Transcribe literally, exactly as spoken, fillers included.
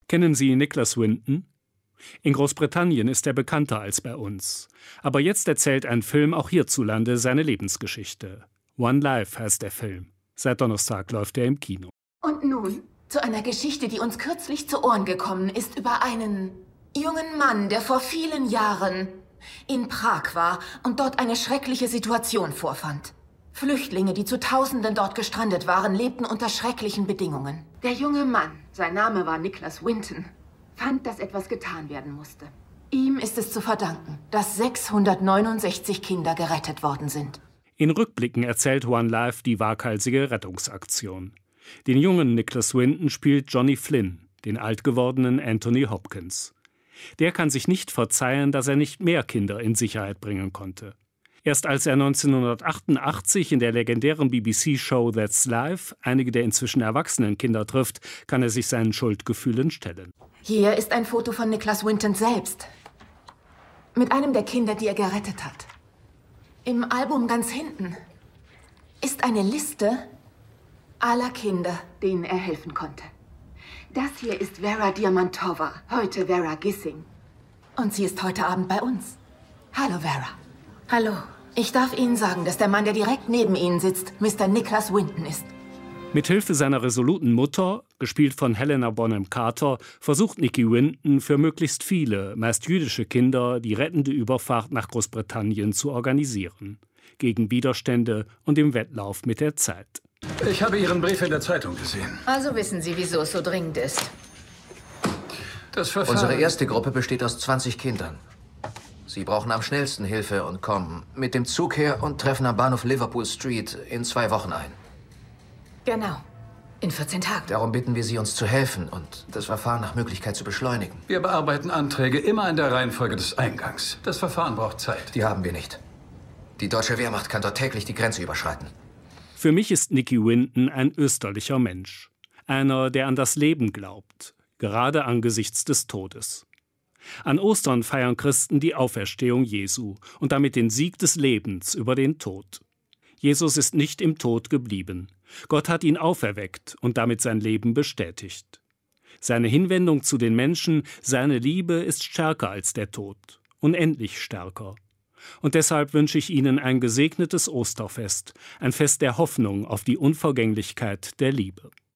Kennen Sie Nicholas Winton? In Großbritannien ist er bekannter als bei uns. Aber jetzt erzählt ein Film auch hierzulande seine Lebensgeschichte. One Life heißt der Film. Seit Donnerstag läuft er im Kino. Und nun zu einer Geschichte, die uns kürzlich zu Ohren gekommen ist, über einen jungen Mann, der vor vielen Jahren in Prag war und dort eine schreckliche Situation vorfand. Flüchtlinge, die zu Tausenden dort gestrandet waren, lebten unter schrecklichen Bedingungen. Der junge Mann, sein Name war Nicholas Winton, fand, dass etwas getan werden musste. Ihm ist es zu verdanken, dass sechshundertneunundsechzig Kinder gerettet worden sind. In Rückblicken erzählt One Life die waghalsige Rettungsaktion. Den jungen Nicholas Winton spielt Johnny Flynn, den alt gewordenen Anthony Hopkins. Der kann sich nicht verzeihen, dass er nicht mehr Kinder in Sicherheit bringen konnte. Erst als er neunzehnhundertachtundachtzig in der legendären B B C-Show That's Life einige der inzwischen erwachsenen Kinder trifft, kann er sich seinen Schuldgefühlen stellen. Hier ist ein Foto von Nicholas Winton selbst. Mit einem der Kinder, die er gerettet hat. Im Album ganz hinten ist eine Liste aller Kinder, denen er helfen konnte. Das hier ist Vera Diamantova, heute Vera Gissing. Und sie ist heute Abend bei uns. Hallo, Vera. Hallo. Ich darf Ihnen sagen, dass der Mann, der direkt neben Ihnen sitzt, Mister Nicholas Winton ist. Mithilfe seiner resoluten Mutter, gespielt von Helena Bonham Carter, versucht Nicky Winton für möglichst viele, meist jüdische Kinder die rettende Überfahrt nach Großbritannien zu organisieren. Gegen Widerstände und im Wettlauf mit der Zeit. Ich habe Ihren Brief in der Zeitung gesehen. Also wissen Sie, wieso es so dringend ist. Das Verfahren... Unsere erste Gruppe besteht aus zwanzig Kindern. Sie brauchen am schnellsten Hilfe und kommen mit dem Zug her und treffen am Bahnhof Liverpool Street in zwei Wochen ein. Genau. In vierzehn Tagen. Darum bitten wir Sie, uns zu helfen und das Verfahren nach Möglichkeit zu beschleunigen. Wir bearbeiten Anträge immer in der Reihenfolge des Eingangs. Das Verfahren braucht Zeit. Die haben wir nicht. Die deutsche Wehrmacht kann dort täglich die Grenze überschreiten. Für mich ist Nicky Winton ein österlicher Mensch. Einer, der an das Leben glaubt, gerade angesichts des Todes. An Ostern feiern Christen die Auferstehung Jesu und damit den Sieg des Lebens über den Tod. Jesus ist nicht im Tod geblieben. Gott hat ihn auferweckt und damit sein Leben bestätigt. Seine Hinwendung zu den Menschen, seine Liebe ist stärker als der Tod, unendlich stärker. Und deshalb wünsche ich Ihnen ein gesegnetes Osterfest, ein Fest der Hoffnung auf die Unvergänglichkeit der Liebe.